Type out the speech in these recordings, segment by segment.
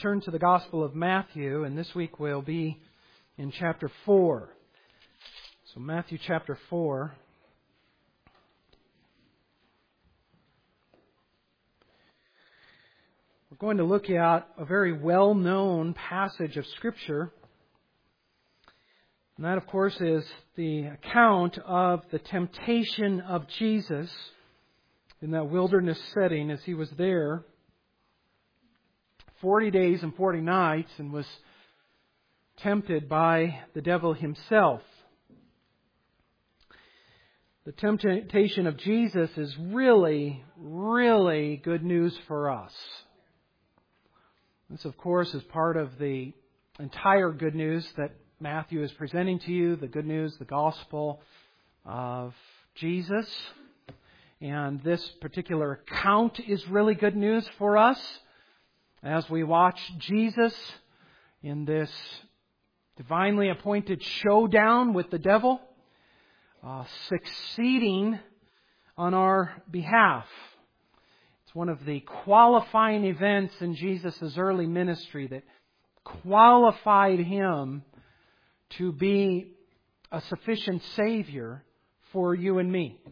Turn to the Gospel of Matthew, and this week we'll be in chapter 4. So Matthew chapter 4. We're going to look at a very well-known passage of Scripture. And that, of course, is the account of the temptation of Jesus in that wilderness setting as He was there 40 days and 40 nights and was tempted by the devil himself. The temptation of Jesus is really, really good news for us. This, of course, is part of the entire good news that Matthew is presenting to you, the good news, the gospel of Jesus. And this particular account is really good news for us as we watch Jesus in this divinely appointed showdown with the devil, succeeding on our behalf. It's one of the qualifying events in Jesus' early ministry that qualified Him to be a sufficient Savior for you and me.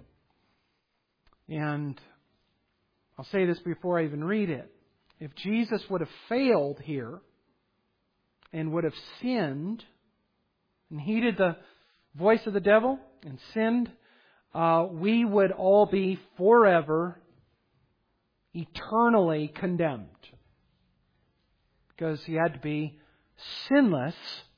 And I'll say this before I even read it. If Jesus would have failed here and would have sinned and heeded the voice of the devil and sinned, we would all be forever, eternally condemned. Because He had to be sinless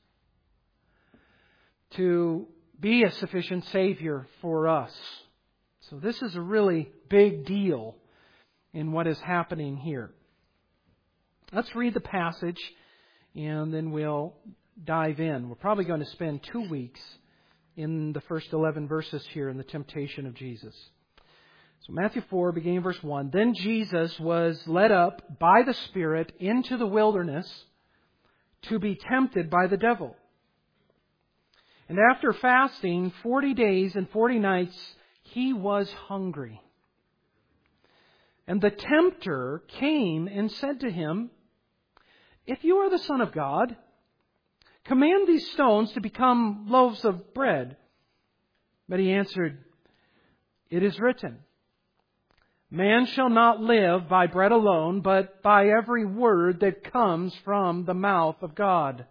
to be a sufficient Savior for us. So this is a really big deal in what is happening here. Let's read the passage and then we'll dive in. We're probably going to spend 2 weeks in the first 11 verses here in the temptation of Jesus. So Matthew 4, beginning in verse 1. Then Jesus was led up by the Spirit into the wilderness to be tempted by the devil. And after fasting 40 days and 40 nights, He was hungry. And the tempter came and said to Him, "If you are the Son of God, command these stones to become loaves of bread." But He answered, "It is written, man shall not live by bread alone, but by every word that comes from the mouth of God."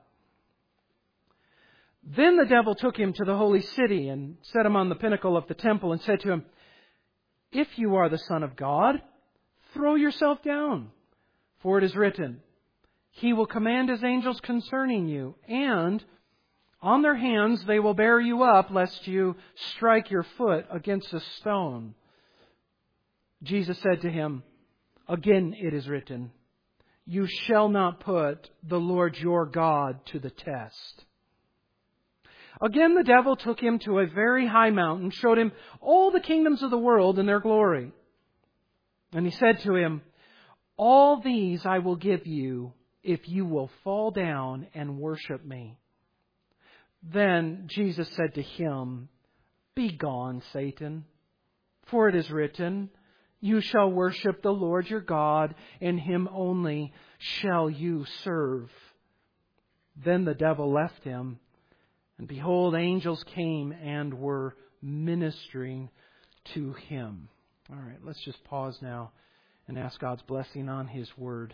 Then the devil took Him to the holy city and set Him on the pinnacle of the temple and said to Him, "If you are the Son of God, throw yourself down, for it is written, He will command His angels concerning you, and on their hands they will bear you up, lest you strike your foot against a stone." Jesus said to him, "Again it is written, you shall not put the Lord your God to the test." Again the devil took Him to a very high mountain, showed Him all the kingdoms of the world and their glory. And He said to Him, "All these I will give you if you will fall down and worship Me." Then Jesus said to him, "Begone, Satan, for it is written, you shall worship the Lord your God, and Him only shall you serve." Then the devil left Him, and behold, angels came and were ministering to Him. All right, let's just pause now and ask God's blessing on His Word.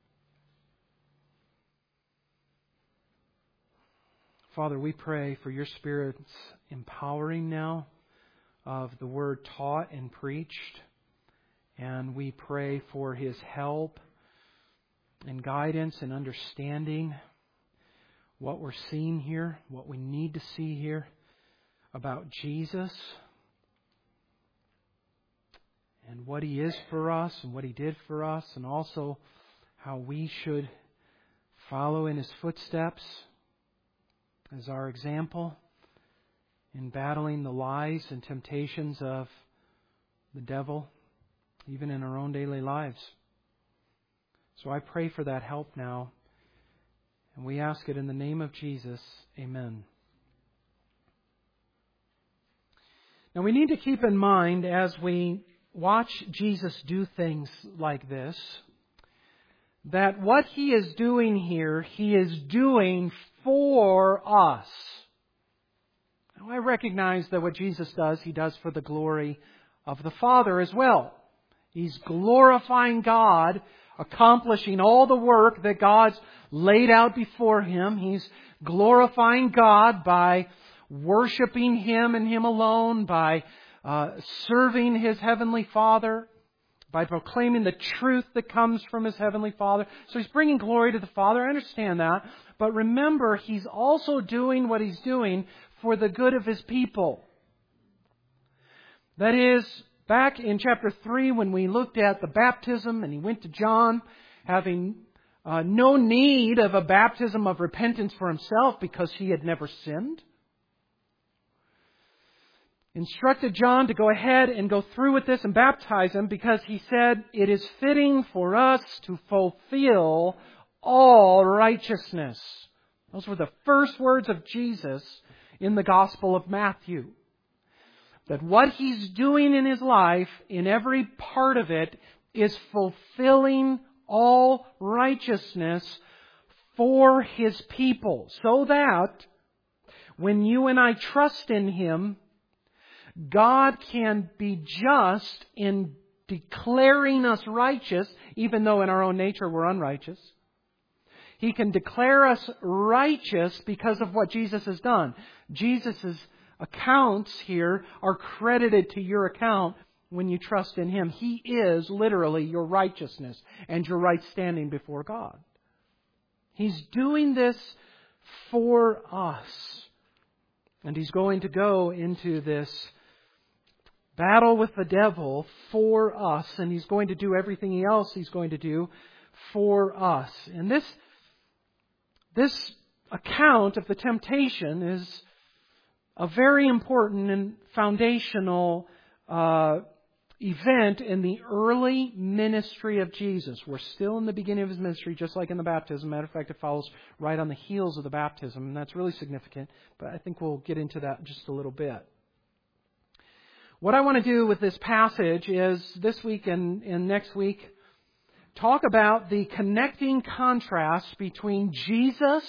Father, we pray for Your Spirit's empowering now of the Word taught and preached. And we pray for His help and guidance and understanding what we're seeing here, what we need to see here about Jesus and what He is for us and what He did for us, and also how we should follow in His footsteps as our example in battling the lies and temptations of the devil, even in our own daily lives. So I pray for that help now, and we ask it in the name of Jesus. Amen. Now we need to keep in mind as we watch Jesus do things like this, that what He is doing here, He is doing for us. Now, I recognize that what Jesus does, He does for the glory of the Father as well. He's glorifying God, accomplishing all the work that God's laid out before Him. He's glorifying God by worshiping Him and Him alone, by serving His Heavenly Father, by proclaiming the truth that comes from His Heavenly Father. So He's bringing glory to the Father. I understand that. But remember, He's also doing what He's doing for the good of His people. That is, back in chapter 3 when we looked at the baptism and He went to John having no need of a baptism of repentance for Himself because he had never sinned. Instructed John to go ahead and go through with this and baptize him because he said it is fitting for us to fulfill all righteousness. Those were the first words of Jesus in the Gospel of Matthew. That what He's doing in His life, in every part of it, is fulfilling all righteousness for His people. So that when you and I trust in Him, God can be just in declaring us righteous, even though in our own nature we're unrighteous. He can declare us righteous because of what Jesus has done. Jesus' accounts here are credited to your account when you trust in Him. He is literally your righteousness and your right standing before God. He's doing this for us. And He's going to go into this battle with the devil for us. And He's going to do everything else He's going to do for us. And this account of the temptation is a very important and foundational event in the early ministry of Jesus. We're still in the beginning of His ministry, just like in the baptism. Matter of fact, it follows right on the heels of the baptism, and that's really significant. But I think we'll get into that in just a little bit. What I want to do with this passage is this week and next week talk about the connecting contrast between Jesus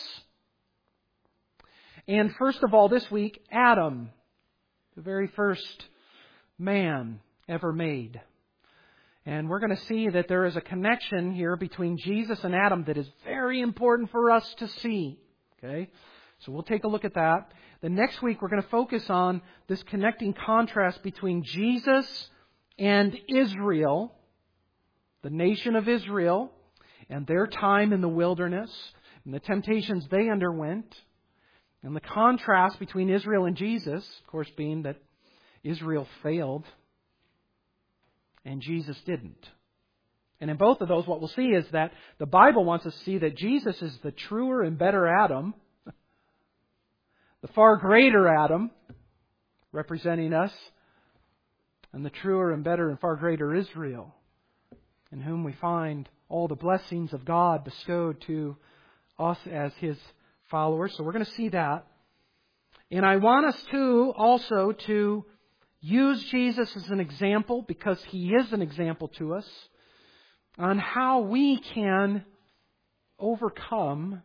and, first of all, this week, Adam, the very first man ever made. And we're going to see that there is a connection here between Jesus and Adam that is very important for us to see. Okay? So we'll take a look at that. Then next week we're going to focus on this connecting contrast between Jesus and Israel, the nation of Israel, and their time in the wilderness, and the temptations they underwent. And the contrast between Israel and Jesus, of course, being that Israel failed and Jesus didn't. And in both of those, what we'll see is that the Bible wants us to see that Jesus is the truer and better Adam, the far greater Adam, representing us, and the truer and better and far greater Israel, in whom we find all the blessings of God bestowed to us as His followers. So we're going to see that. And I want us also to use Jesus as an example, because He is an example to us, on how we can overcome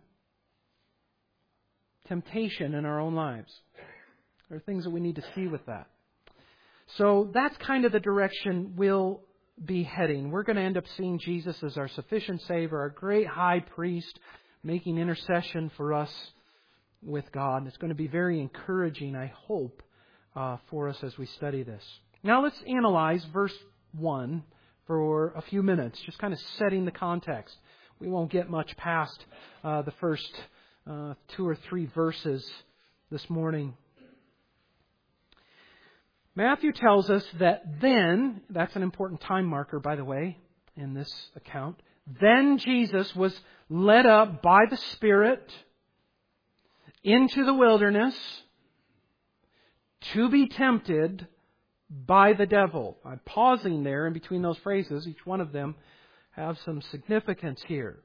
temptation in our own lives. There are things that we need to see with that. So that's kind of the direction we'll be heading. We're going to end up seeing Jesus as our sufficient Savior, our great high priest, making intercession for us with God. And it's going to be very encouraging, I hope, for us as we study this. Now let's analyze verse 1 for a few minutes, just kind of setting the context. We won't get much past the first 2 or 3 verses this morning. Matthew tells us that then, that's an important time marker, by the way, in this account, then Jesus was led up by the Spirit into the wilderness to be tempted by the devil. I'm pausing there in between those phrases. Each one of them have some significance here.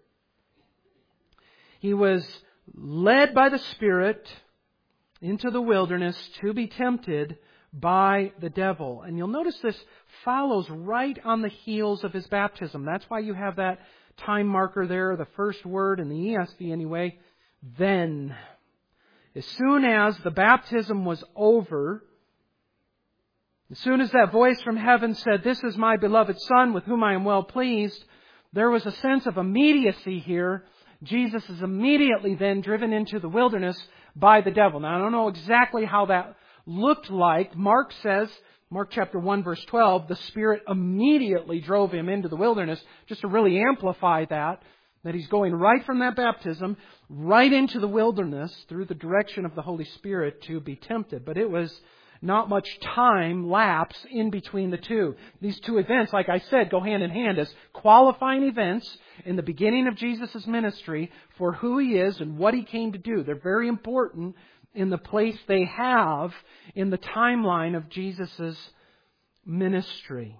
He was led by the Spirit into the wilderness to be tempted by the devil. And you'll notice this follows right on the heels of His baptism. That's why you have that time marker there, the first word in the ESV anyway, then. As soon as the baptism was over, as soon as that voice from heaven said, "This is my beloved Son with whom I am well pleased," there was a sense of immediacy here. Jesus is immediately then driven into the wilderness by the devil. Now, I don't know exactly how that looked like. Mark says, Mark chapter 1 verse 12, the Spirit immediately drove him into the wilderness, just to really amplify that he's going right from that baptism, right into the wilderness through the direction of the Holy Spirit to be tempted. But it was not much time lapse in between the two. These two events, like I said, go hand in hand as qualifying events in the beginning of Jesus' ministry for who He is and what He came to do. They're very important in the place they have in the timeline of Jesus' ministry.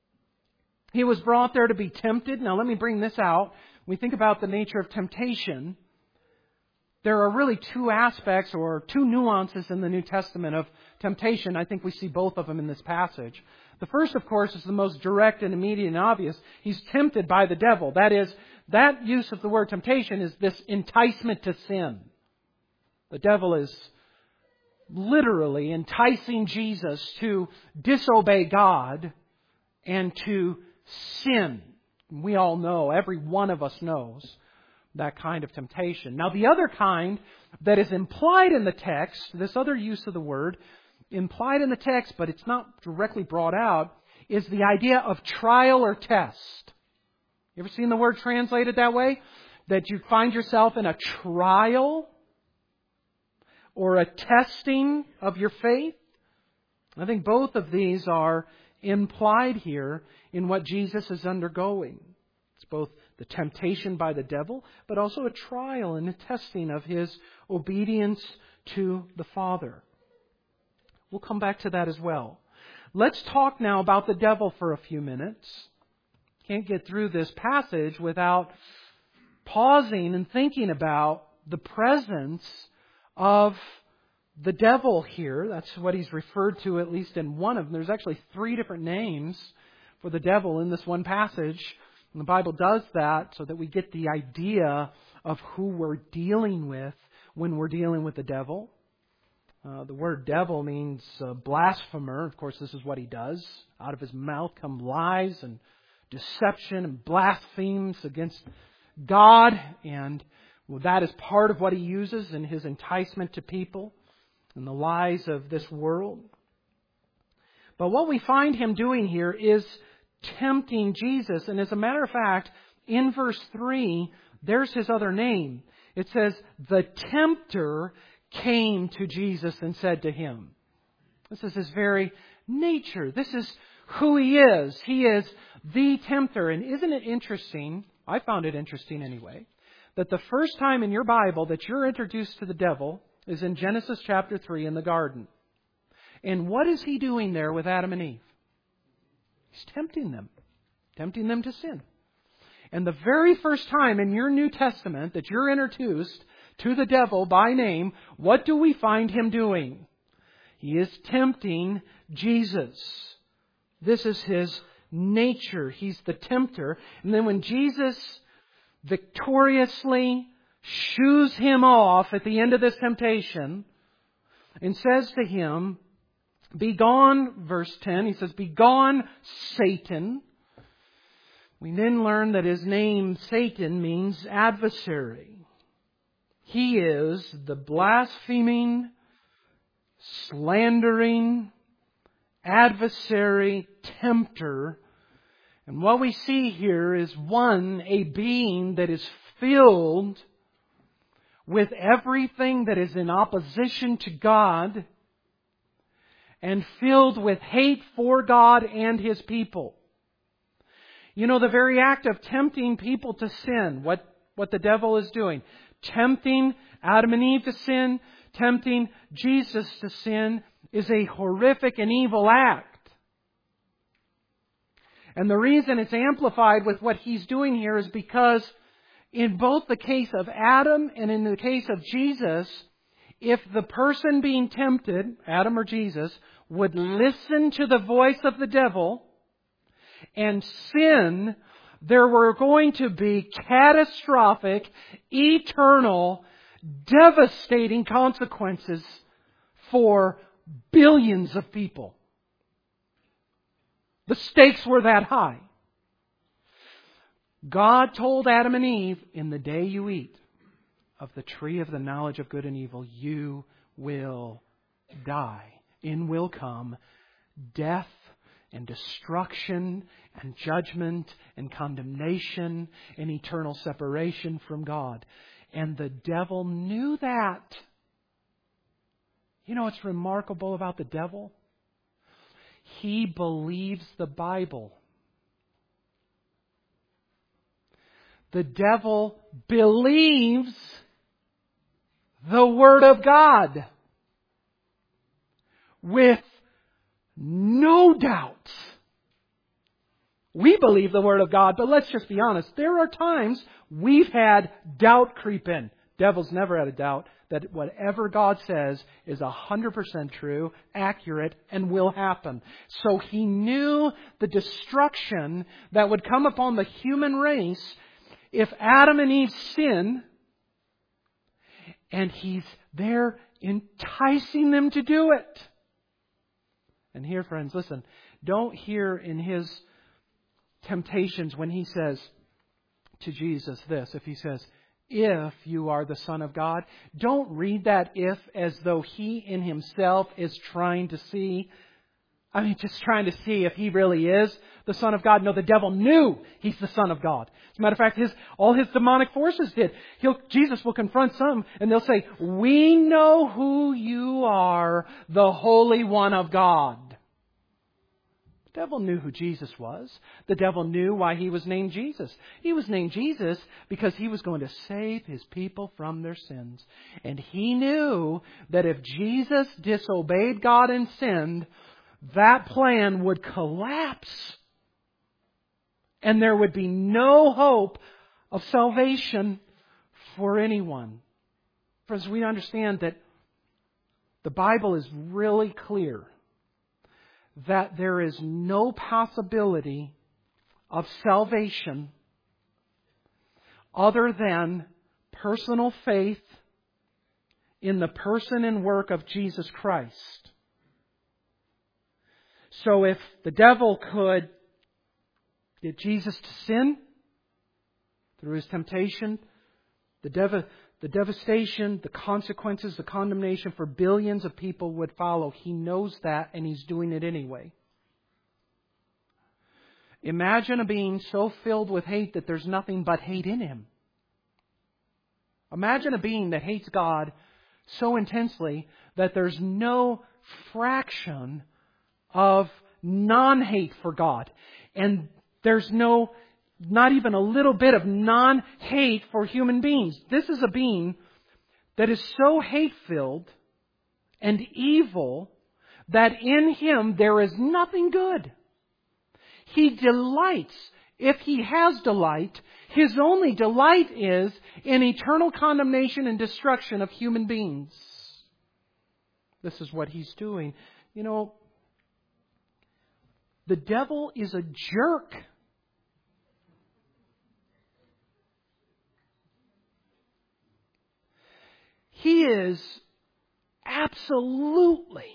He was brought there to be tempted. Now let me bring this out. When we think about the nature of temptation, there are really two aspects or two nuances in the New Testament of temptation. I think we see both of them in this passage. The first, of course, is the most direct and immediate and obvious. He's tempted by the devil. That is, that use of the word temptation is this enticement to sin. The devil is literally enticing Jesus to disobey God and to sin. We all know, every one of us knows that kind of temptation. Now, the other kind that is implied in the text, this other use of the word, implied in the text, but it's not directly brought out, is the idea of trial or test. You ever seen the word translated that way? That you find yourself in a trial or a testing of your faith? I think both of these are implied here in what Jesus is undergoing. It's both the temptation by the devil, but also a trial and a testing of His obedience to the Father. We'll come back to that as well. Let's talk now about the devil for a few minutes. Can't get through this passage without pausing and thinking about the presence of the devil here. That's what he's referred to, at least in one of them. There's actually 3 different names for the devil in this one passage. And the Bible does that so that we get the idea of who we're dealing with when we're dealing with the devil. The word devil means blasphemer. Of course, this is what he does. Out of his mouth come lies and deception and blasphemies against God. And that is part of what he uses in his enticement to people and the lies of this world. But what we find him doing here is tempting Jesus. And as a matter of fact, in verse 3, there's his other name. It says, the tempter came to Jesus and said to him. This is his very nature. This is who he is. He is the tempter. And isn't it interesting, I found it interesting anyway, that the first time in your Bible that you're introduced to the devil is in Genesis chapter 3 in the garden. And what is he doing there with Adam and Eve? He's tempting them to sin. And the very first time in your New Testament that you're introduced to the devil by name, what do we find him doing? He is tempting Jesus. This is his nature. He's the tempter. And then when Jesus victoriously shoos him off at the end of this temptation and says to him, "Begone," verse 10, he says, "Begone, Satan." We then learn that his name, Satan, means adversary. He is the blaspheming, slandering, adversary, tempter. And what we see here is a being that is filled with everything that is in opposition to God and filled with hate for God and His people. You know, the very act of tempting people to sin, what the devil is doing, tempting Adam and Eve to sin, tempting Jesus to sin, is a horrific and evil act. And the reason it's amplified with what he's doing here is because in both the case of Adam and in the case of Jesus, if the person being tempted, Adam or Jesus, would listen to the voice of the devil and sin there were going to be catastrophic, eternal, devastating consequences for billions of people. The stakes were that high. God told Adam and Eve, in the day you eat of the tree of the knowledge of good and evil, you will die. In will come death and destruction and judgment and condemnation and eternal separation from God. And the devil knew that. You know what's remarkable about the devil? He believes the Bible. The devil believes the Word of God with no doubts. We believe the Word of God, but let's just be honest. There are times we've had doubt creep in. Devil's never had a doubt that whatever God says is 100% true, accurate, and will happen. So he knew the destruction that would come upon the human race if Adam and Eve sin, and he's there enticing them to do it. And here, friends, listen, don't hear in his temptations when he says to Jesus this, if he says, if you are the Son of God, don't read that if as though he in himself is trying to see, just trying to see if he really is the Son of God. No, the devil knew he's the Son of God. As a matter of fact, all his demonic forces did. Jesus will confront some and they'll say, we know who you are, the Holy One of God. The devil knew who Jesus was. The devil knew why he was named Jesus. He was named Jesus because he was going to save his people from their sins. And he knew that if Jesus disobeyed God and sinned, that plan would collapse. And there would be no hope of salvation for anyone. Friends, we understand that the Bible is really clear that there is no possibility of salvation other than personal faith in the person and work of Jesus Christ. So if the devil could get Jesus to sin through his temptation, the devastation, the consequences, the condemnation for billions of people would follow. He knows that, and he's doing it anyway. Imagine a being so filled with hate that there's nothing but hate in him. Imagine a being that hates God so intensely that there's no fraction of non-hate for God. And there's not even a little bit of non-hate for human beings. This is a being that is so hate-filled and evil that in him there is nothing good. He delights, if he has delight, his only delight is in eternal condemnation and destruction of human beings. This is what he's doing. You know, the devil is a jerk. He is absolutely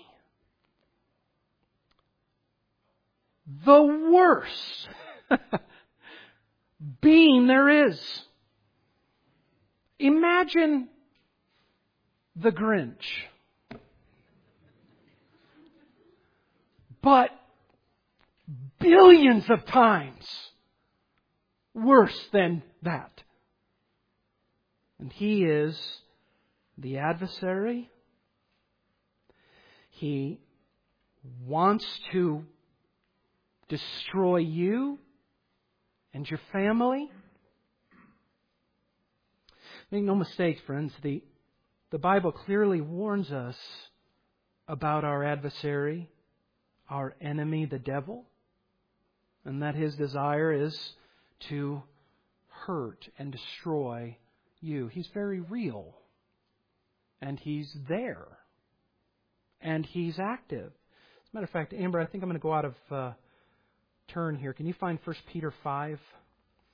the worst being there is. Imagine the Grinch, but billions of times worse than that. And he is the adversary. He wants to destroy you and your family. Make no mistake, friends, the Bible clearly warns us about our adversary, our enemy, the devil, and that his desire is to hurt and destroy you. He's very real. And he's there. And he's active. As a matter of fact, Amber, I think I'm going to go out of turn here. Can you find 1 Peter 5?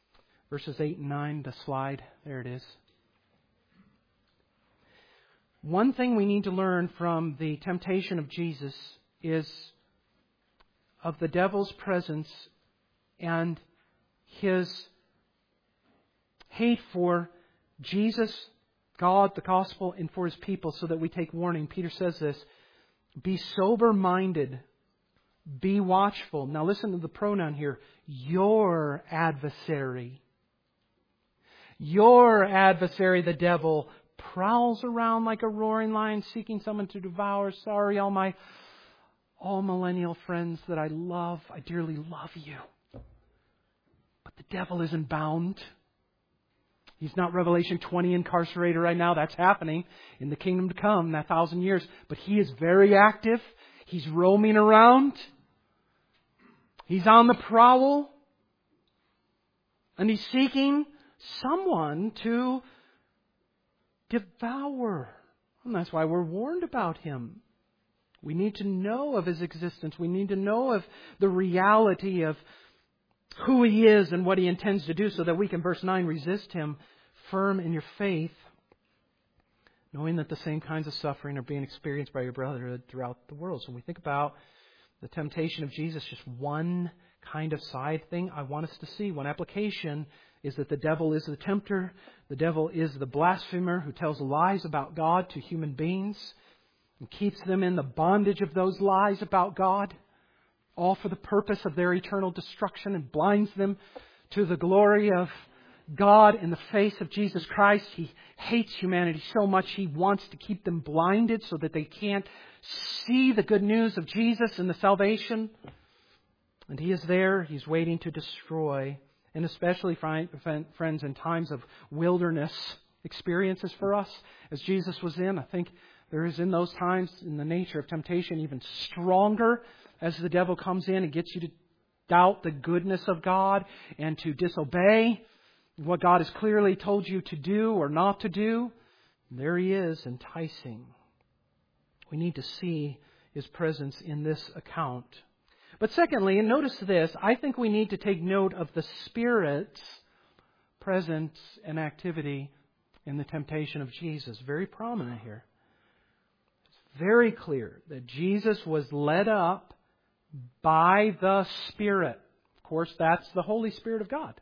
Verses 8 and 9, the slide. There it is. One thing we need to learn from the temptation of Jesus is of the devil's presence and his hate for Jesus, God, the gospel, and for His people, so that we take warning. Peter says this, be sober-minded, be watchful. Now listen to the pronoun here, your adversary. Your adversary, the devil, prowls around like a roaring lion seeking someone to devour. Sorry, all millennial friends that I love. I dearly love you. But the devil isn't bound. He's not Revelation 20 incarcerated right now. That's happening in the kingdom to come, that 1,000 years. But he is very active. He's roaming around. He's on the prowl. And he's seeking someone to devour. And that's why we're warned about him. We need to know of his existence. We need to know of the reality of who he is and what he intends to do, so that we can, verse 9, resist him firm in your faith, knowing that the same kinds of suffering are being experienced by your brotherhood throughout the world. So when we think about the temptation of Jesus, just one kind of side thing I want us to see. One application is that the devil is the tempter. The devil is the blasphemer who tells lies about God to human beings and keeps them in the bondage of those lies about God, all for the purpose of their eternal destruction, and blinds them to the glory of God in the face of Jesus Christ. He hates humanity so much he wants to keep them blinded so that they can't see the good news of Jesus and the salvation. And he is there. He's waiting to destroy. And especially, friends, in times of wilderness experiences for us, as Jesus was in, I think there is in those times, in the nature of temptation, even stronger, as the devil comes in and gets you to doubt the goodness of God and to disobey what God has clearly told you to do or not to do. There he is, enticing. We need to see his presence in this account. But secondly, and notice this, I think we need to take note of the Spirit's presence and activity in the temptation of Jesus. Very prominent here. It's very clear that Jesus was led up by the Spirit. Of course, that's the Holy Spirit of God.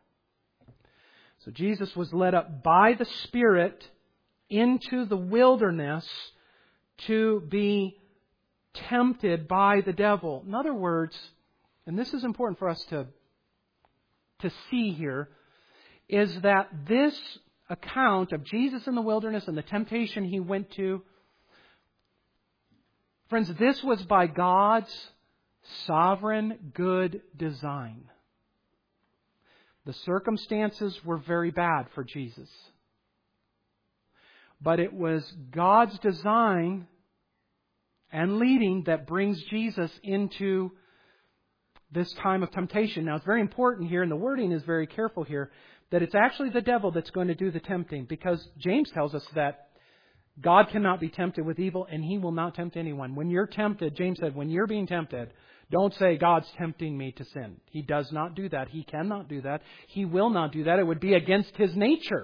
So Jesus was led up by the Spirit into the wilderness to be tempted by the devil. In other words, and this is important for us to see here, is that this account of Jesus in the wilderness and the temptation he went to, friends, this was by God's sovereign good design. The circumstances were very bad for Jesus. But it was God's design and leading that brings Jesus into this time of temptation. Now, it's very important here, and the wording is very careful here, that it's actually the devil that's going to do the tempting, because James tells us that God cannot be tempted with evil, and He will not tempt anyone. When you're tempted, James said, when you're being tempted, don't say, God's tempting me to sin. He does not do that. He cannot do that. He will not do that. It would be against His nature.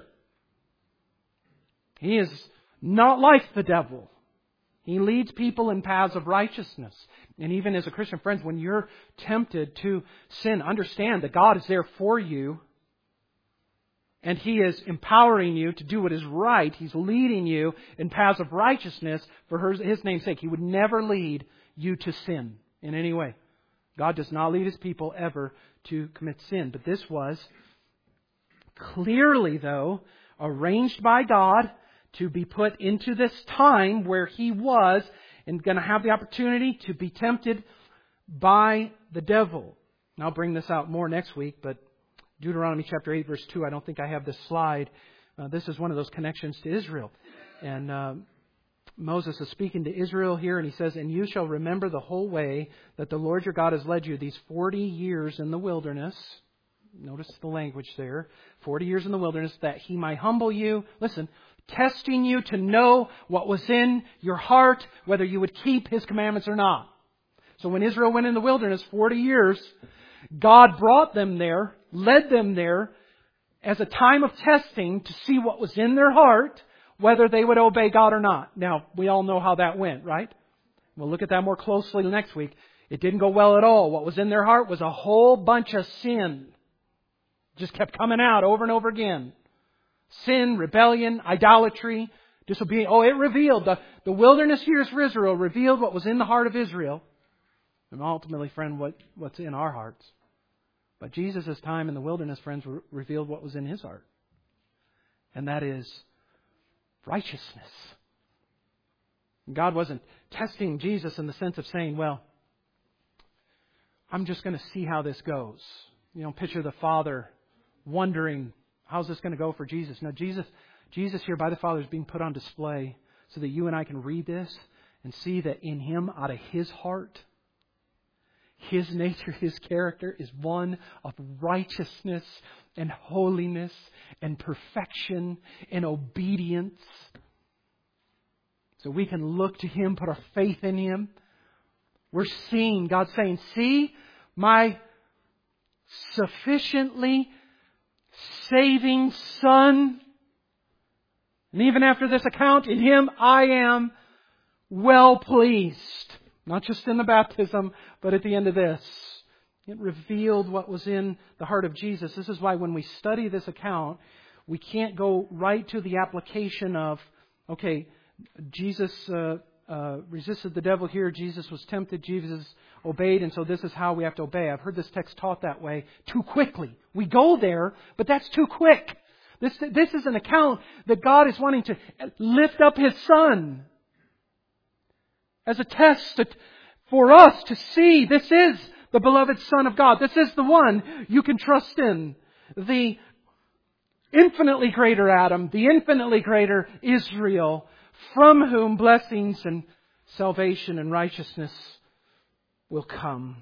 He is not like the devil. He leads people in paths of righteousness. And even as a Christian, friends, when you're tempted to sin, understand that God is there for you. And He is empowering you to do what is right. He's leading you in paths of righteousness for His name's sake. He would never lead you to sin in any way. God does not lead His people ever to commit sin. But this was clearly, though, arranged by God to be put into this time where He was and going to have the opportunity to be tempted by the devil. And I'll bring this out more next week, but Deuteronomy chapter 8, verse 2, I don't think I have this slide. This is one of those connections to Israel. And Moses is speaking to Israel here, and he says, and you shall remember the whole way that the Lord your God has led you these 40 years in the wilderness. Notice the language there. 40 years in the wilderness, that He might humble you. Listen, testing you to know what was in your heart, whether you would keep His commandments or not. So when Israel went in the wilderness 40 years, God brought them there, led them there as a time of testing to see what was in their heart, whether they would obey God or not. Now, we all know how that went, right? We'll look at that more closely next week. It didn't go well at all. What was in their heart was a whole bunch of sin. Just kept coming out over and over again. Sin, rebellion, idolatry, disobedience. Oh, it revealed. The wilderness years for Israel revealed what was in the heart of Israel. And ultimately, friend, what's in our hearts. But Jesus' time in the wilderness, friends, revealed what was in His heart. And that is righteousness. God wasn't testing Jesus in the sense of saying, well, I'm just going to see how this goes. You know, picture the Father wondering, how's this going to go for Jesus? No, Jesus here by the Father is being put on display so that you and I can read this and see that in Him, out of His heart, His nature, His character is one of righteousness and holiness and perfection and obedience. So we can look to Him, put our faith in Him. We're seeing God saying, see my sufficiently saving Son. And even after this account, in Him I am well pleased. Not just in the baptism, but at the end of this. It revealed what was in the heart of Jesus. This is why when we study this account, we can't go right to the application of, okay, Jesus resisted the devil here. Jesus was tempted. Jesus obeyed. And so this is how we have to obey. I've heard this text taught that way too quickly. We go there, but that's too quick. This is an account that God is wanting to lift up His Son as a test for us to see this is the beloved Son of God. This is the one you can trust in. The infinitely greater Adam, the infinitely greater Israel, from whom blessings and salvation and righteousness will come.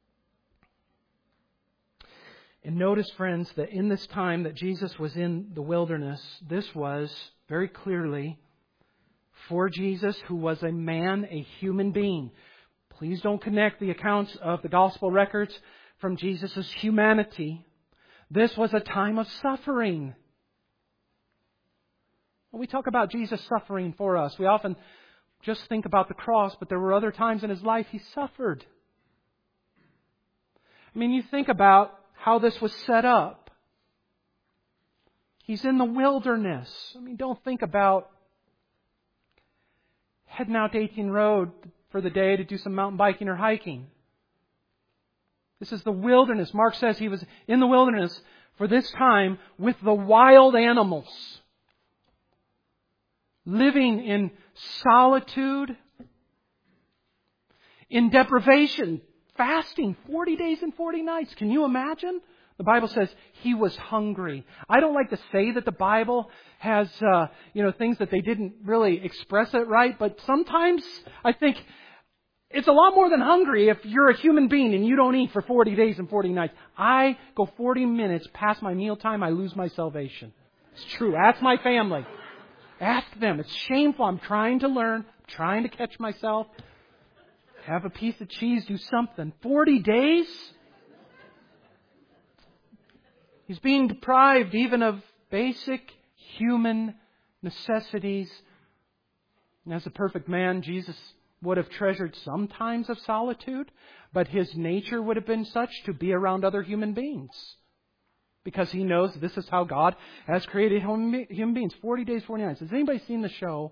And notice, friends, that in this time that Jesus was in the wilderness, this was very clearly for Jesus, who was a man, a human being. Please don't connect the accounts of the gospel records from Jesus' humanity. This was a time of suffering. When we talk about Jesus suffering for us, we often just think about the cross, but there were other times in His life He suffered. I mean, you think about how this was set up. He's in the wilderness. I mean, don't think about heading out to 18 Road for the day to do some mountain biking or hiking. This is the wilderness. Mark says He was in the wilderness for this time with the wild animals. Living in solitude, in deprivation, fasting 40 days and 40 nights. Can you imagine? The Bible says He was hungry. I don't like to say that the Bible has, things that they didn't really express it right, but sometimes I think it's a lot more than hungry if you're a human being and you don't eat for 40 days and 40 nights. I go 40 minutes past my mealtime, I lose my salvation. It's true. Ask my family. Ask them. It's shameful. I'm trying to learn, trying to catch myself. Have a piece of cheese, do something. 40 days? He's being deprived even of basic human necessities. And as a perfect man, Jesus would have treasured some times of solitude, but His nature would have been such to be around other human beings. Because He knows this is how God has created human beings. 40 days, 40 nights. Has anybody seen the show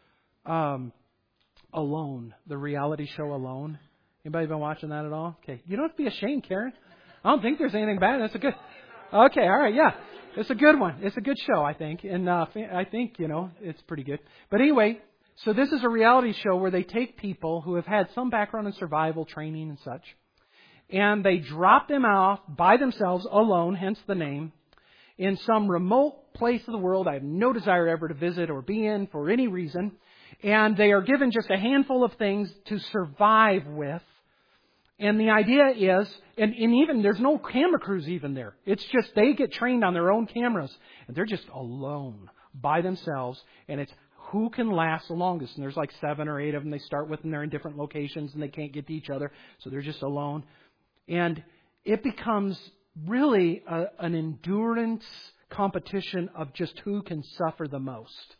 Alone? The reality show Alone? Anybody been watching that at all? Okay. You don't have to be ashamed, Karen. I don't think there's anything bad. That's a good... Okay, all right, yeah. It's a good one. It's a good show, I think. And I think, it's pretty good. But anyway, so this is a reality show where they take people who have had some background in survival training and such, and they drop them off by themselves, alone, hence the name, in some remote place of the world I have no desire ever to visit or be in for any reason. And they are given just a handful of things to survive with. And the idea is, and even there's no camera crews even there. It's just they get trained on their own cameras. And they're just alone by themselves. And it's who can last the longest. And there's like 7 or 8 of them they start with, and they're in different locations and they can't get to each other. So they're just alone. And it becomes really an endurance competition of just who can suffer the most.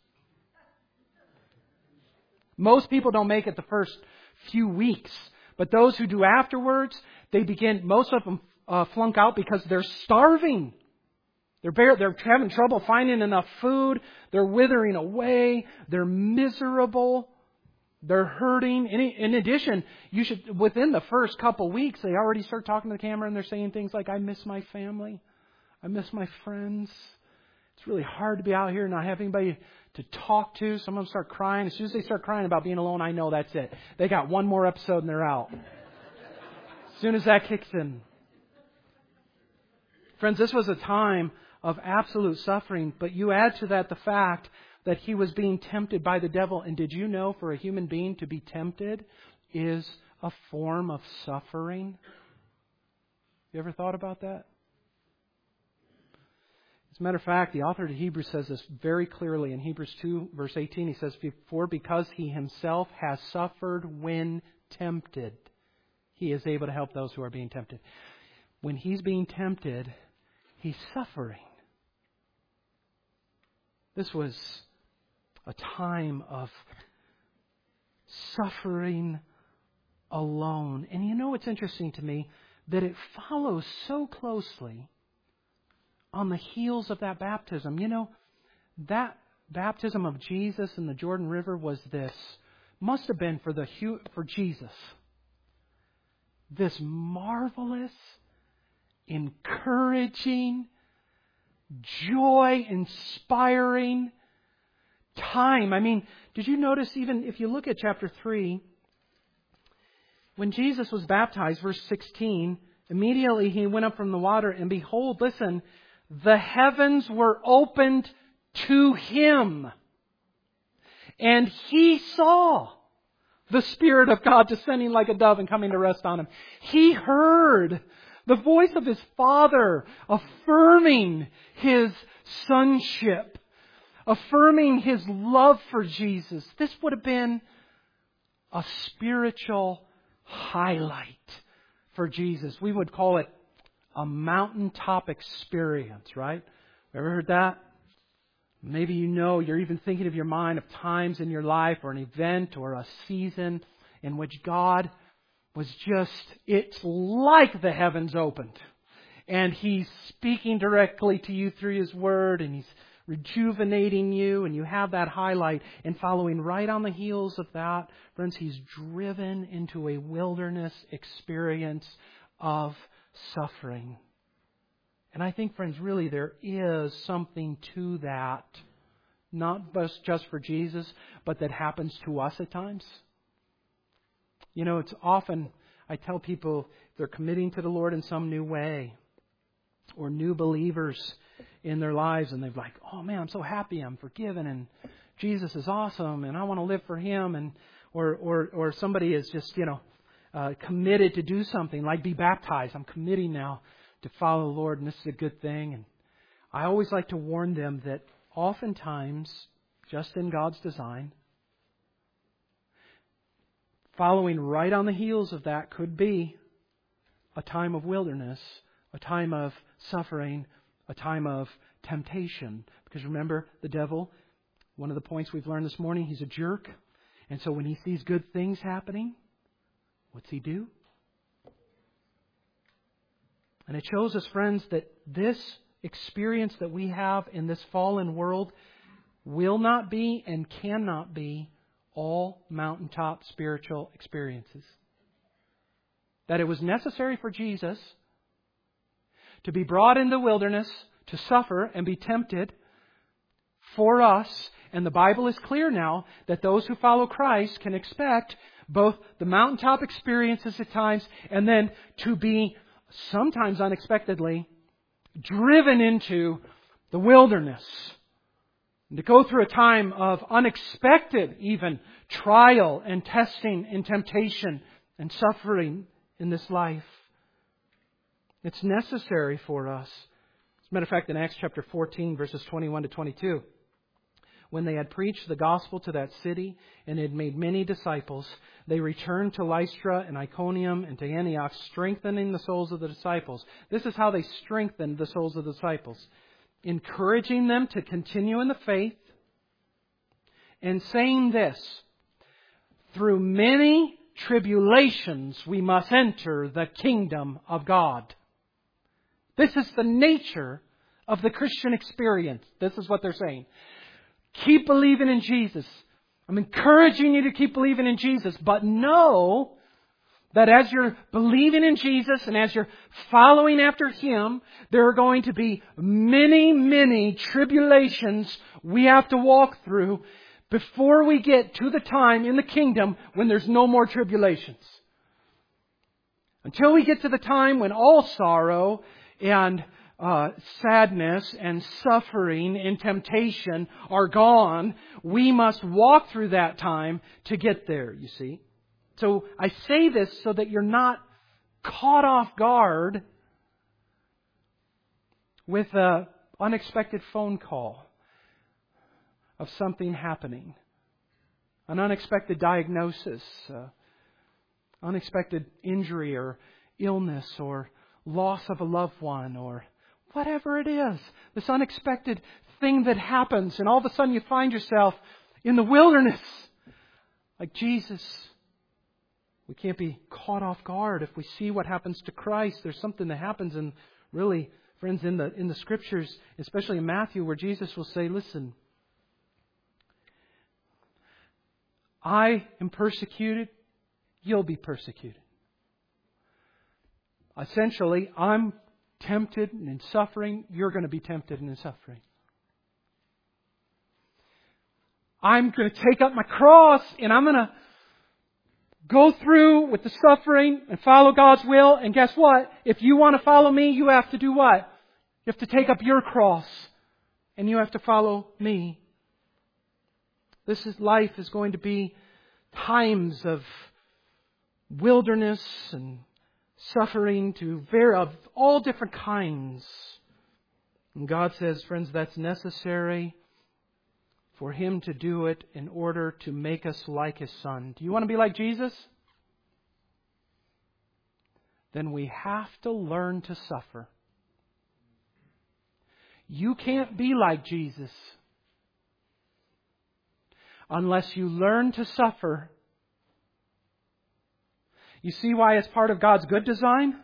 Most people don't make it the first few weeks, but those who do afterwards, most of them flunk out because they're starving. They're having trouble finding enough food. They're withering away. They're miserable. They're hurting. In addition, within the first couple weeks, they already start talking to the camera and they're saying things like, I miss my family. I miss my friends. It's really hard to be out here and not have anybody to talk to. Some of them start crying. As soon as they start crying about being alone, I know that's it. They got one more episode and they're out. As soon as that kicks in. Friends, this was a time of absolute suffering, but you add to that the fact that he was being tempted by the devil. And did you know for a human being to be tempted is a form of suffering? You ever thought about that? As a matter of fact, the author of Hebrews says this very clearly in Hebrews 2, verse 18. He says, "For because he himself has suffered when tempted, he is able to help those who are being tempted." When he's being tempted, he's suffering. This was a time of suffering alone. And you know, it's interesting to me that it follows so closely on the heels of that baptism. You know, that baptism of Jesus in the Jordan River must have been for Jesus, this marvelous, encouraging, joy-inspiring time. I mean, did you notice, even if you look at chapter 3, when Jesus was baptized, verse 16, immediately he went up from the water, and behold, listen, the heavens were opened to him. And he saw the Spirit of God descending like a dove and coming to rest on him. He heard the voice of his Father affirming his sonship, affirming his love for Jesus. This would have been a spiritual highlight for Jesus. We would call it a mountaintop experience, right? Ever heard that? Maybe you're even thinking of your mind of times in your life or an event or a season in which God was it's like the heavens opened. And He's speaking directly to you through His Word, and He's rejuvenating you, and you have that highlight. And following right on the heels of that, friends, He's driven into a wilderness experience of suffering. And I think, friends, really there is something to that, not just for Jesus, but that happens to us at times. You know, it's often, I tell people, they're committing to the Lord in some new way, or new believers in their lives, and they're like, oh man, I'm so happy, I'm forgiven, and Jesus is awesome, and I want to live for Him, and or somebody is just, committed to do something, like be baptized. I'm committing now to follow the Lord, and this is a good thing. And I always like to warn them that oftentimes, just in God's design, following right on the heels of that could be a time of wilderness, a time of suffering, a time of temptation. Because remember, the devil, one of the points we've learned this morning, he's a jerk. And so when he sees good things happening, what's he do? And it shows us, friends, that this experience that we have in this fallen world will not be and cannot be all mountaintop spiritual experiences. That it was necessary for Jesus to be brought into the wilderness, to suffer and be tempted for us. And the Bible is clear now that those who follow Christ can expect both the mountaintop experiences at times and then to be sometimes unexpectedly driven into the wilderness. And to go through a time of unexpected even trial and testing and temptation and suffering in this life. It's necessary for us. As a matter of fact, in Acts chapter 14, verses 21 to 22, when they had preached the gospel to that city and had made many disciples, they returned to Lystra and Iconium and to Antioch, strengthening the souls of the disciples. This is how they strengthened the souls of the disciples. encouraging them to continue in the faith, and saying this: through many tribulations we must enter the kingdom of God. This is the nature of the Christian experience. This is what they're saying. Keep believing in Jesus. I'm encouraging you to keep believing in Jesus, but know that as you're believing in Jesus and as you're following after Him, there are going to be many, many tribulations we have to walk through before we get to the time in the kingdom when there's no more tribulations. Until we get to the time when all sorrow and sadness and suffering and temptation are gone, we must walk through that time to get there, you see. So I say this so that you're not caught off guard with an unexpected phone call of something happening, an unexpected diagnosis, unexpected injury or illness or loss of a loved one or whatever it is. This unexpected thing that happens and all of a sudden you find yourself in the wilderness like Jesus. We can't be caught off guard if we see what happens to Christ. There's something that happens, and really, friends, in the Scriptures, especially in Matthew, where Jesus will say, listen, I am persecuted, you'll be persecuted. Essentially, I'm tempted and in suffering, you're going to be tempted and in suffering. I'm going to take up my cross and I'm going to go through with the suffering and follow God's will. And guess what? If you want to follow me, you have to do what? You have to take up your cross and you have to follow me. Life is going to be times of wilderness and suffering of all different kinds. And God says, friends, that's necessary for Him to do it in order to make us like His Son. Do you want to be like Jesus? Then we have to learn to suffer. You can't be like Jesus unless you learn to suffer. You see why it's part of God's good design?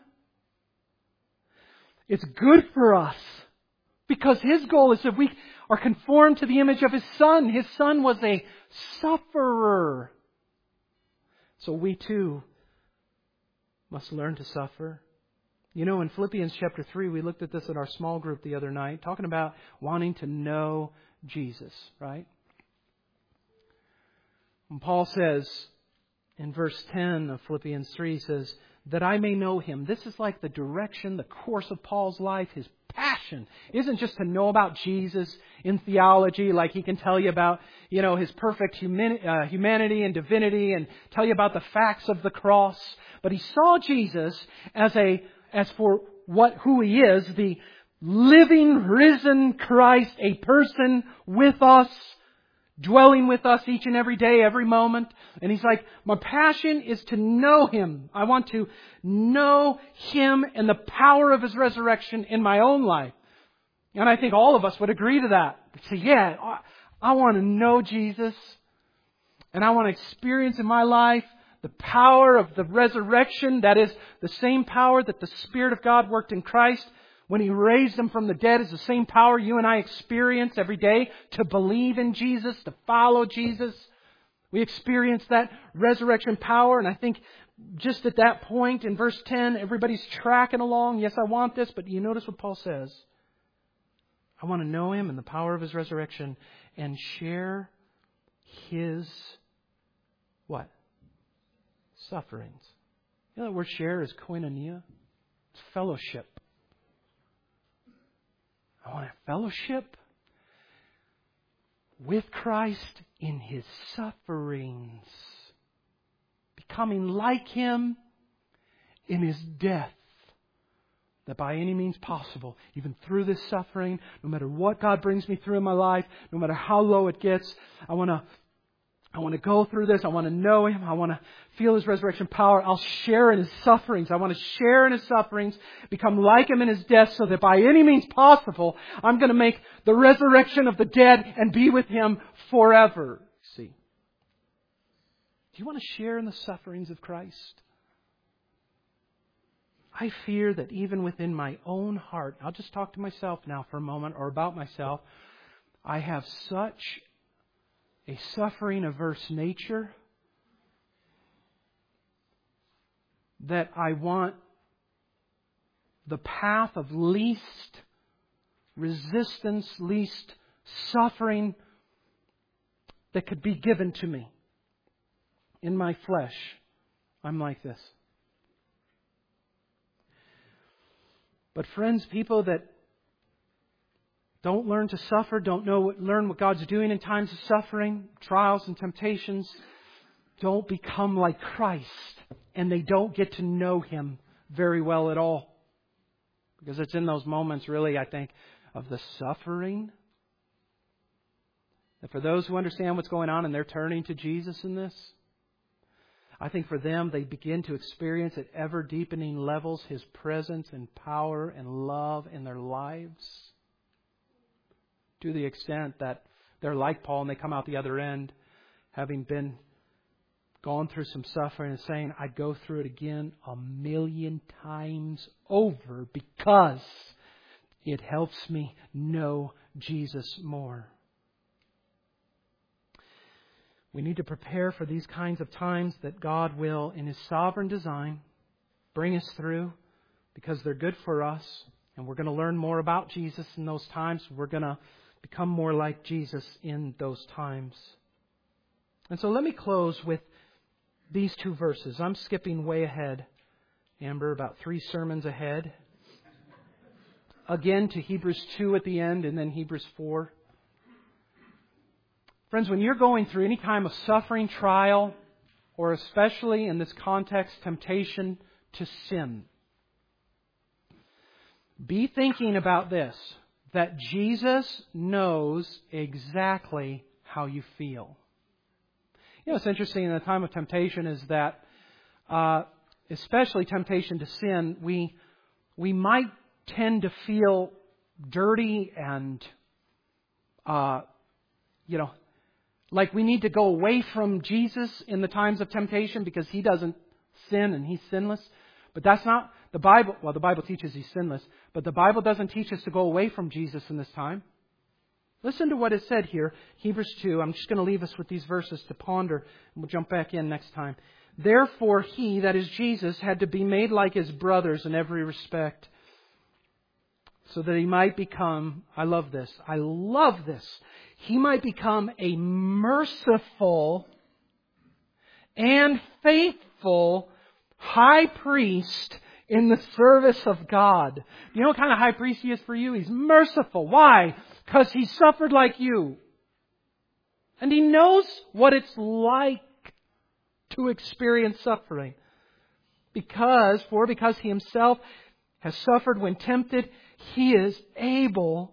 It's good for us because His goal is that we are conformed to the image of His Son. His Son was a sufferer. So we too must learn to suffer. You know, in Philippians chapter 3, we looked at this in our small group the other night, talking about wanting to know Jesus, right? And Paul says in verse 10 of Philippians 3, he says, that I may know Him. This is like the direction, the course of Paul's life. His passion isn't just to know about Jesus in theology, like he can tell you about, His perfect humanity and divinity and tell you about the facts of the cross. But he saw Jesus as who He is, the living, risen Christ, a person with us, dwelling with us each and every day, every moment. And he's like, my passion is to know Him. I want to know Him and the power of His resurrection in my own life. And I think all of us would agree to that. Say, yeah, I want to know Jesus. And I want to experience in my life the power of the resurrection. That is the same power that the Spirit of God worked in Christ when He raised Him from the dead, is the same power you and I experience every day to believe in Jesus, to follow Jesus. We experience that resurrection power. And I think just at that point in verse 10, everybody's tracking along. Yes, I want this. But you notice what Paul says. I want to know Him and the power of His resurrection and share His what? Sufferings. You know that word share is koinonia. It's fellowship. I want to fellowship with Christ in His sufferings, becoming like Him in His death, that by any means possible, even through this suffering, no matter what God brings me through in my life, no matter how low it gets, I want to I want to go through this. I want to know Him. I want to feel His resurrection power. I'll share in His sufferings. I want to share in His sufferings, become like Him in His death, so that by any means possible, I'm going to make the resurrection of the dead and be with Him forever. See? Do you want to share in the sufferings of Christ? I fear that even within my own heart, I'll just talk to myself now for a moment, or about myself, I have such a suffering-averse nature that I want the path of least resistance, least suffering that could be given to me. In my flesh, I'm like this. But friends, people that don't learn to suffer, learn what God's doing in times of suffering, trials and temptations, don't become like Christ. And they don't get to know Him very well at all. Because it's in those moments, really, I think, of the suffering, that for those who understand what's going on and they're turning to Jesus in this, I think for them, they begin to experience at ever deepening levels His presence and power and love in their lives. To the extent that they're like Paul and they come out the other end, having gone through some suffering and saying, I'd go through it again 1,000,000 times over because it helps me know Jesus more. We need to prepare for these kinds of times that God will, in His sovereign design, bring us through because they're good for us. And we're going to learn more about Jesus in those times. We're going to become more like Jesus in those times. And so let me close with these two verses. I'm skipping way ahead, Amber, about 3 sermons ahead. Again to Hebrews 2 at the end and then Hebrews 4. Friends, when you're going through any time of suffering, trial, or especially in this context, temptation to sin, be thinking about this, that Jesus knows exactly how you feel. You know, what's interesting in the time of temptation is that, especially temptation to sin, we might tend to feel dirty and, like we need to go away from Jesus in the times of temptation because He doesn't sin and He's sinless. But that's not the Bible. Well, the Bible teaches He's sinless, but the Bible doesn't teach us to go away from Jesus in this time. Listen to what is said here, Hebrews 2. I'm just going to leave us with these verses to ponder, and we'll jump back in next time. Therefore He, that is Jesus, had to be made like His brothers in every respect, so that He might become, I love this, He might become a merciful and faithful high priest in the service of God. You know what kind of high priest He is for you? He's merciful. Why? Because He suffered like you. And He knows what it's like to experience suffering. Because He Himself has suffered when tempted, He is able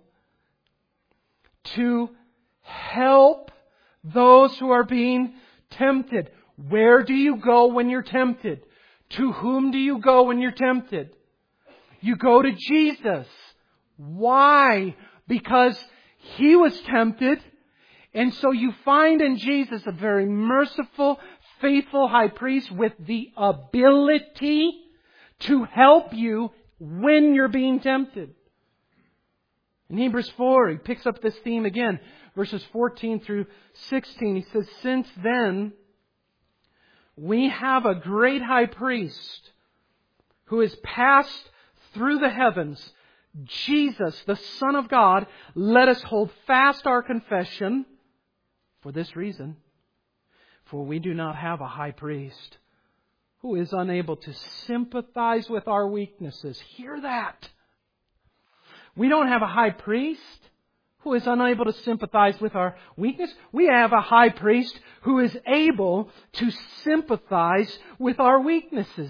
to help those who are being tempted. Where do you go when you're tempted? To whom do you go when you're tempted? You go to Jesus. Why? Because He was tempted. And so you find in Jesus a very merciful, faithful high priest with the ability to help you when you're being tempted. In Hebrews 4, he picks up this theme again. Verses 14 through 16, he says, since then, we have a great high priest who has passed through the heavens, Jesus, the Son of God. Let us hold fast our confession for this reason. For we do not have a high priest who is unable to sympathize with our weaknesses. Hear that. We don't have a high priest who is unable to sympathize with our weakness. We have a high priest who is able to sympathize with our weaknesses.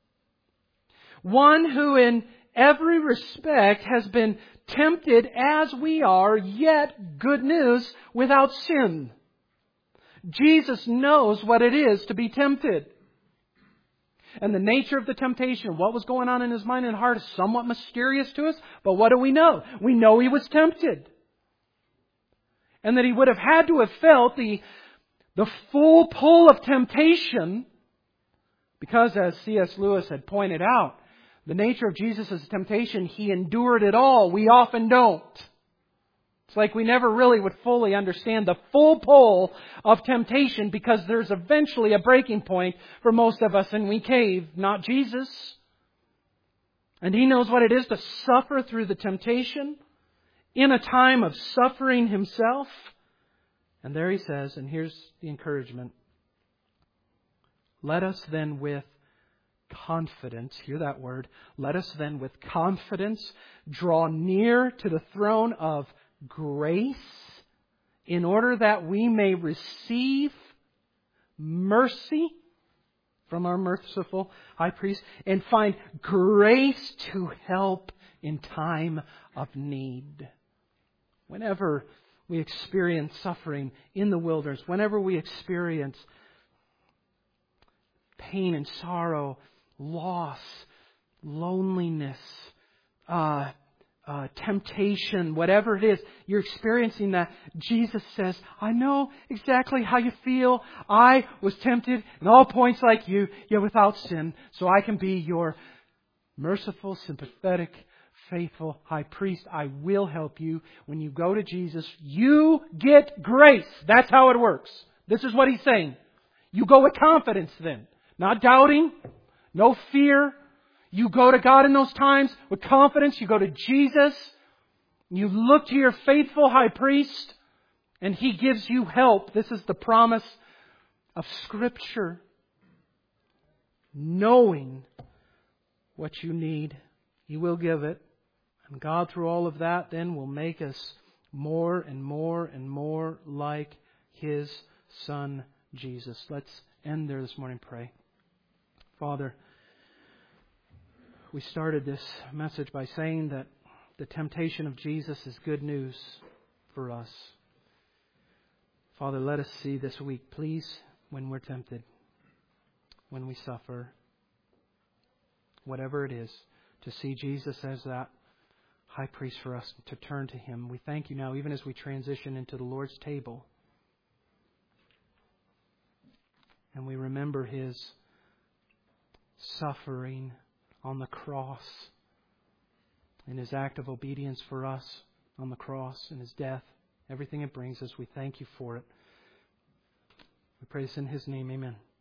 One who in every respect has been tempted as we are, yet, good news, without sin. Jesus knows what it is to be tempted. And the nature of the temptation, what was going on in His mind and heart, is somewhat mysterious to us. But what do we know? We know He was tempted. And that He would have had to have felt the full pull of temptation, because as C.S. Lewis had pointed out, the nature of Jesus' temptation, He endured it all. We often don't. It's like we never really would fully understand the full pull of temptation, because there's eventually a breaking point for most of us and we cave, not Jesus. And He knows what it is to suffer through the temptation in a time of suffering Himself. And there He says, and here's the encouragement, let us then with confidence, hear that word, let us then with confidence draw near to the throne of grace, in order that we may receive mercy from our merciful High Priest and find grace to help in time of need. Whenever we experience suffering in the wilderness, whenever we experience pain and sorrow, loss, loneliness, temptation, whatever it is, you're experiencing that. Jesus says, I know exactly how you feel. I was tempted in all points like you, yet without sin. So I can be your merciful, sympathetic, faithful High Priest. I will help you. When you go to Jesus, you get grace. That's how it works. This is what He's saying. You go with confidence then. Not doubting. No fear. You go to God in those times with confidence. You go to Jesus. You look to your faithful High Priest, and He gives you help. This is the promise of Scripture. Knowing what you need, He will give it. And God, through all of that, then will make us more and more and more like His Son, Jesus. Let's end there this morning. Pray. Father, we started this message by saying that the temptation of Jesus is good news for us. Father, let us see this week, please, when we're tempted, when we suffer, whatever it is, to see Jesus as that High Priest for us, to turn to Him. We thank You now, even as we transition into the Lord's table, and we remember His suffering on the cross, in His act of obedience for us on the cross, and His death, everything it brings us. We thank You for it. We pray this in His name. Amen.